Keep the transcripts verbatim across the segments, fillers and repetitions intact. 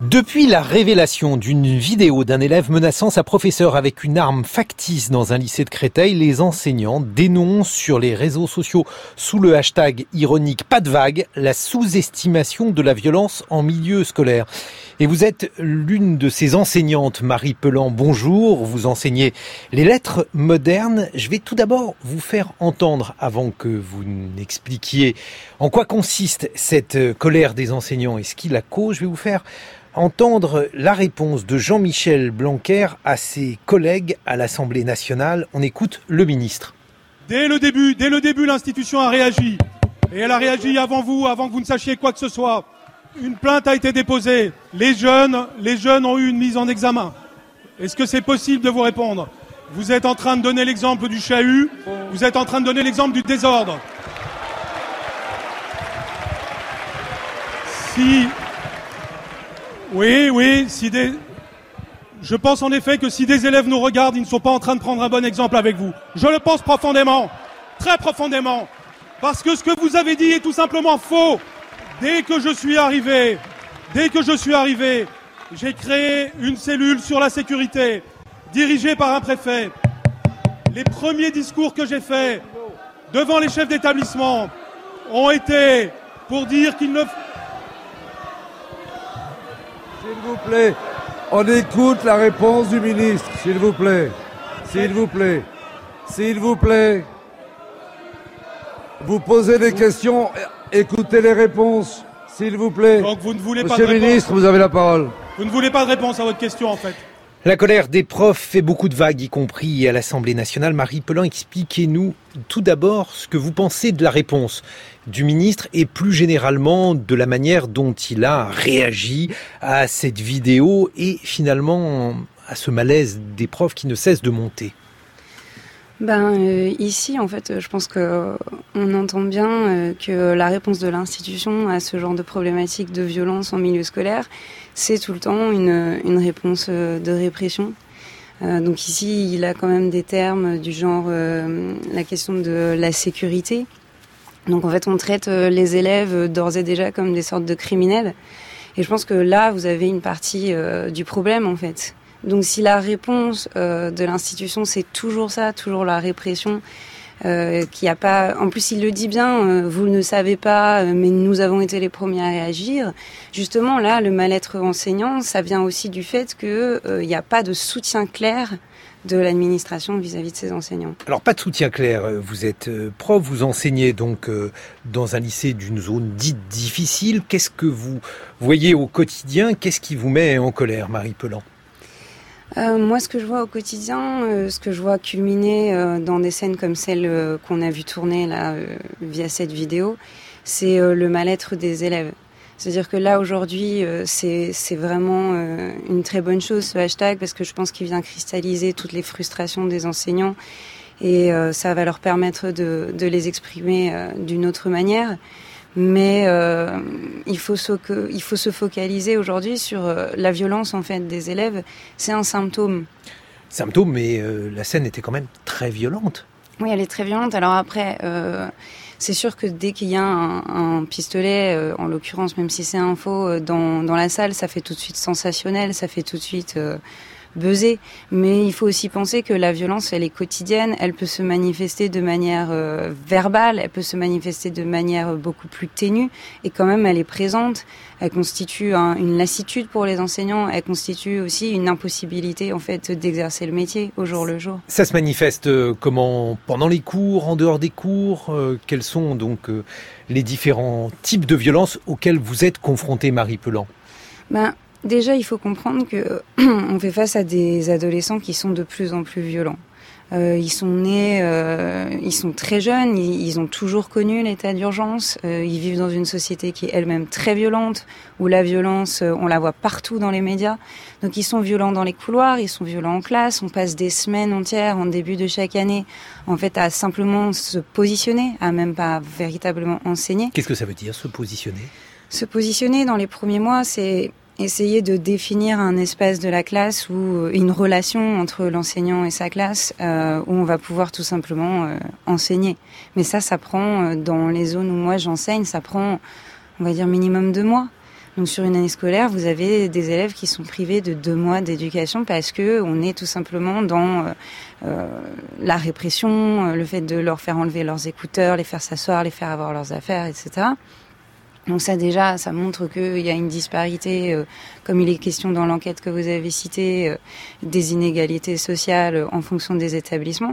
Depuis la révélation d'une vidéo d'un élève menaçant sa professeure avec une arme factice dans un lycée de Créteil, les enseignants dénoncent sur les réseaux sociaux sous le hashtag ironique « Pas de vague » la sous-estimation de la violence en milieu scolaire. Et vous êtes l'une de ces enseignantes, Marie Pelan. Bonjour, vous enseignez les lettres modernes. Je vais tout d'abord vous faire entendre, avant que vous n'expliquiez en quoi consiste cette colère des enseignants et ce qui la cause, je vais vous faire entendre la réponse de Jean-Michel Blanquer à ses collègues à l'Assemblée nationale. On écoute le ministre. Dès le début, dès le début, l'institution a réagi. Et elle a réagi avant vous, avant que vous ne sachiez quoi que ce soit. Une plainte a été déposée. Les jeunes, les jeunes ont eu une mise en examen. Est-ce que c'est possible de vous répondre ? Vous êtes en train de donner l'exemple du chahut. Vous êtes en train de donner l'exemple du désordre. Si... Oui, oui, si des... je pense en effet que si des élèves nous regardent, ils ne sont pas en train de prendre un bon exemple avec vous. Je le pense profondément, très profondément, parce que ce que vous avez dit est tout simplement faux. Dès que je suis arrivé, dès que je suis arrivé, j'ai créé une cellule sur la sécurité, dirigée par un préfet. Les premiers discours que j'ai faits devant les chefs d'établissement ont été pour dire qu'ils ne... S'il vous plaît, on écoute la réponse du ministre, s'il vous plaît. S'il vous plaît. S'il vous plaît. Vous posez des questions, écoutez les réponses, s'il vous plaît. Donc vous ne voulez pas Monsieur de le réponse. ministre, vous avez la parole. Vous ne voulez pas de réponse à votre question, en fait. La colère des profs fait beaucoup de vagues, y compris à l'Assemblée nationale. Marie Pelan, expliquez-nous tout d'abord ce que vous pensez de la réponse du ministre et plus généralement de la manière dont il a réagi à cette vidéo et finalement à ce malaise des profs qui ne cesse de monter. Ben euh, ici, en fait, je pense que euh, on entend bien euh, que la réponse de l'institution à ce genre de problématique de violence en milieu scolaire, c'est tout le temps une, une réponse euh, de répression. Euh, donc ici, il a quand même des termes du genre euh, la question de la sécurité. Donc en fait, on traite euh, les élèves d'ores et déjà comme des sortes de criminels. Et je pense que là, vous avez une partie euh, du problème, en fait. Donc si la réponse euh, de l'institution, c'est toujours ça, toujours la répression, euh, qu'il y a pas... En plus, il le dit bien, euh, vous ne savez pas, euh, mais nous avons été les premiers à réagir. Justement, là, le mal-être enseignant, ça vient aussi du fait qu'il euh, n'y a pas de soutien clair de l'administration vis-à-vis de ses enseignants. Alors, pas de soutien clair. Vous êtes prof, vous enseignez donc euh, dans un lycée d'une zone dite difficile. Qu'est-ce que vous voyez au quotidien ? Qu'est-ce qui vous met en colère, Marie Pelan ? Euh, moi, ce que je vois au quotidien, euh, ce que je vois culminer euh, dans des scènes comme celle euh, qu'on a vu tourner là euh, via cette vidéo, c'est euh, le mal-être des élèves. C'est-à-dire que là, aujourd'hui, euh, c'est, c'est vraiment euh, une très bonne chose, ce hashtag, parce que je pense qu'il vient cristalliser toutes les frustrations des enseignants et euh, ça va leur permettre de, de les exprimer euh, d'une autre manière. Mais euh, il faut se, il faut se focaliser aujourd'hui sur euh, la violence en fait des élèves. C'est un symptôme. Symptôme, mais euh, la scène était quand même très violente. Oui, elle est très violente. Alors après, euh, c'est sûr que dès qu'il y a un, un pistolet, euh, en l'occurrence, même si c'est un faux, euh, dans, dans la salle, ça fait tout de suite sensationnel, ça fait tout de suite... Euh, buzzer. Mais il faut aussi penser que la violence, elle est quotidienne, elle peut se manifester de manière euh, verbale, elle peut se manifester de manière beaucoup plus ténue, et quand même elle est présente. Elle constitue un, une lassitude pour les enseignants, elle constitue aussi une impossibilité en fait d'exercer le métier au jour le jour. Ça se manifeste euh, comment ? Pendant les cours, en dehors des cours ? euh, Quels sont donc euh, les différents types de violences auxquels vous êtes confrontés, Marie Pelan ? Ben, Déjà, il faut comprendre que on fait face à des adolescents qui sont de plus en plus violents. Euh, ils sont nés, euh, ils sont très jeunes, ils, ils ont toujours connu l'état d'urgence. Euh, ils vivent dans une société qui est elle-même très violente, où la violence, euh, on la voit partout dans les médias. Donc ils sont violents dans les couloirs, ils sont violents en classe. On passe des semaines entières en début de chaque année, en fait, à simplement se positionner, à même pas véritablement enseigner. Qu'est-ce que ça veut dire, se positionner ? Se positionner dans les premiers mois, c'est essayer de définir un espace de la classe ou une relation entre l'enseignant et sa classe euh, où on va pouvoir tout simplement euh, enseigner. Mais ça, ça prend, euh, dans les zones où moi j'enseigne, ça prend, on va dire, minimum deux mois. Donc sur une année scolaire, vous avez des élèves qui sont privés de deux mois d'éducation parce que on est tout simplement dans euh, euh, la répression, le fait de leur faire enlever leurs écouteurs, les faire s'asseoir, les faire avoir leurs affaires, et cetera. Donc ça déjà, ça montre qu'il y a une disparité, euh, comme il est question dans l'enquête que vous avez citée, euh, des inégalités sociales en fonction des établissements.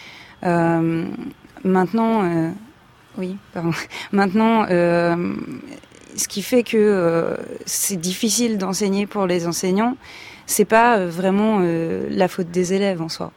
Euh, maintenant, euh, oui, pardon. Maintenant, euh, ce qui fait que euh, c'est difficile d'enseigner pour les enseignants, c'est pas euh, vraiment euh, la faute des élèves en soi.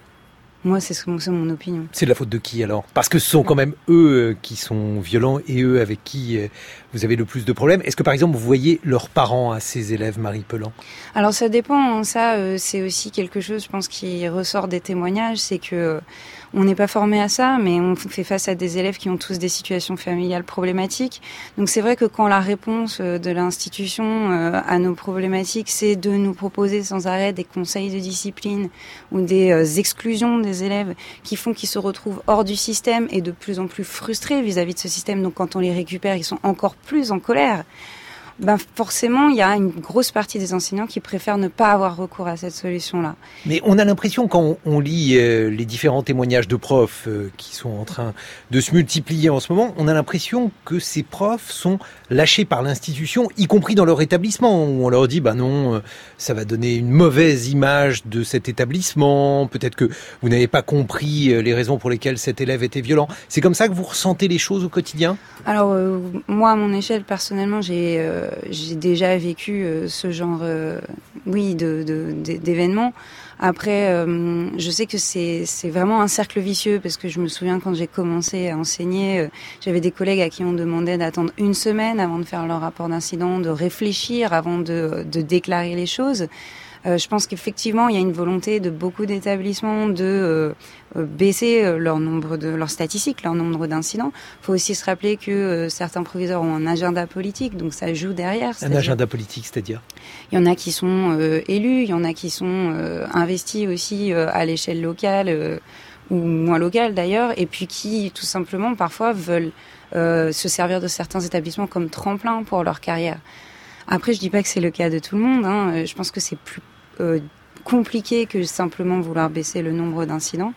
Moi, c'est, ce, c'est mon opinion. C'est de la faute de qui alors ? Parce que ce sont quand même eux qui sont violents et eux avec qui vous avez le plus de problèmes. Est-ce que par exemple vous voyez leurs parents à ces élèves, Marie Pelland ? Alors ça dépend. Ça, euh, c'est aussi quelque chose, je pense, qui ressort des témoignages, c'est que euh, on n'est pas formé à ça, mais on fait face à des élèves qui ont tous des situations familiales problématiques. Donc c'est vrai que quand la réponse de l'institution euh, à nos problématiques, c'est de nous proposer sans arrêt des conseils de discipline ou des euh, exclusions des élèves qui font qu'ils se retrouvent hors du système et de plus en plus frustrés vis-à-vis de ce système. Donc quand on les récupère, ils sont encore plus en colère. Ben forcément, il y a une grosse partie des enseignants qui préfèrent ne pas avoir recours à cette solution-là. Mais on a l'impression, quand on, on lit euh, les différents témoignages de profs euh, qui sont en train de se multiplier en ce moment, on a l'impression que ces profs sont lâchés par l'institution, y compris dans leur établissement, où on leur dit, bah non, euh, ça va donner une mauvaise image de cet établissement, peut-être que vous n'avez pas compris euh, les raisons pour lesquelles cet élève était violent. C'est comme ça que vous ressentez les choses au quotidien ? Alors, euh, moi, à mon échelle, personnellement, j'ai... Euh, J'ai déjà vécu euh, ce genre, euh, oui, de, de, d'événements. Après, euh, je sais que c'est, c'est vraiment un cercle vicieux parce que je me souviens quand j'ai commencé à enseigner, euh, j'avais des collègues à qui on demandait d'attendre une semaine avant de faire leur rapport d'incident, de réfléchir avant de, de déclarer les choses. Euh, je pense qu'effectivement, il y a une volonté de beaucoup d'établissements de euh, baisser leur nombre de leurs statistiques, leur nombre d'incidents. Il faut aussi se rappeler que euh, certains proviseurs ont un agenda politique, donc ça joue derrière. Un agenda politique, c'est-à-dire ? Il y en a qui sont euh, élus, il y en a qui sont euh, investis aussi euh, à l'échelle locale euh, ou moins locale d'ailleurs, et puis qui tout simplement parfois veulent euh, se servir de certains établissements comme tremplin pour leur carrière. Après, je dis pas que c'est le cas de tout le monde. Hein. Je pense que c'est plus euh, compliqué que simplement vouloir baisser le nombre d'incidents.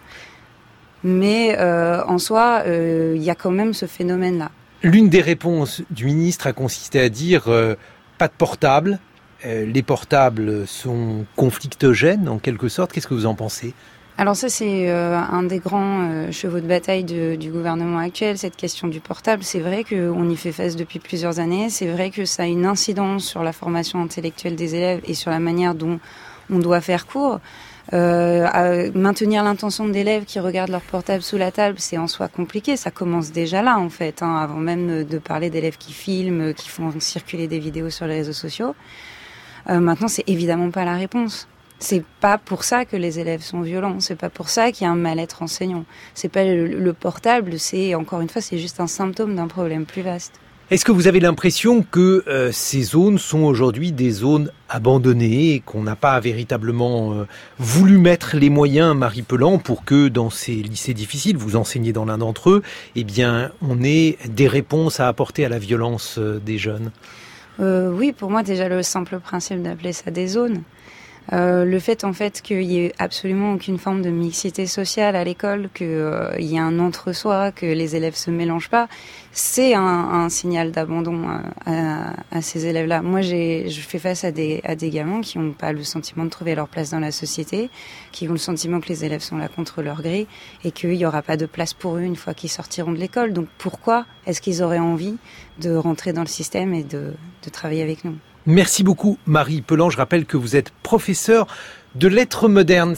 Mais euh, en soi, il euh, y a quand même ce phénomène-là. L'une des réponses du ministre a consisté à dire euh, pas de portable. Euh, les portables sont conflictogènes en quelque sorte. Qu'est-ce que vous en pensez ? Alors ça, c'est euh, un des grands euh, chevaux de bataille de, du gouvernement actuel, cette question du portable. C'est vrai qu'on y fait face depuis plusieurs années. C'est vrai que ça a une incidence sur la formation intellectuelle des élèves et sur la manière dont on doit faire cours. Euh, à maintenir l'intention d'élèves qui regardent leur portable sous la table, c'est en soi compliqué. Ça commence déjà là, en fait, hein, avant même de parler d'élèves qui filment, qui font circuler des vidéos sur les réseaux sociaux. Euh, maintenant, c'est évidemment pas la réponse. C'est pas pour ça que les élèves sont violents. C'est pas pour ça qu'il y a un mal-être enseignant. C'est pas le, le portable. C'est encore une fois, c'est juste un symptôme d'un problème plus vaste. Est-ce que vous avez l'impression que euh, ces zones sont aujourd'hui des zones abandonnées et qu'on n'a pas véritablement euh, voulu mettre les moyens, Marie Pelland, pour que dans ces lycées difficiles, vous enseignez dans l'un d'entre eux, eh bien, on ait des réponses à apporter à la violence euh, des jeunes ? euh, Oui, pour moi, déjà le simple principe d'appeler ça des zones. Euh, le fait en fait qu'il y ait absolument aucune forme de mixité sociale à l'école, qu'il euh, y ait un entre-soi, que les élèves se mélangent pas, c'est un, un signal d'abandon à, à, à ces élèves-là. Moi, j'ai, je fais face à des, à des gamins qui n'ont pas le sentiment de trouver leur place dans la société, qui ont le sentiment que les élèves sont là contre leur gré et qu'il n'y aura pas de place pour eux une fois qu'ils sortiront de l'école. Donc pourquoi est-ce qu'ils auraient envie de rentrer dans le système et de, de travailler avec nous ? Merci beaucoup, Marie Pelland. Je rappelle que vous êtes professeure de lettres modernes.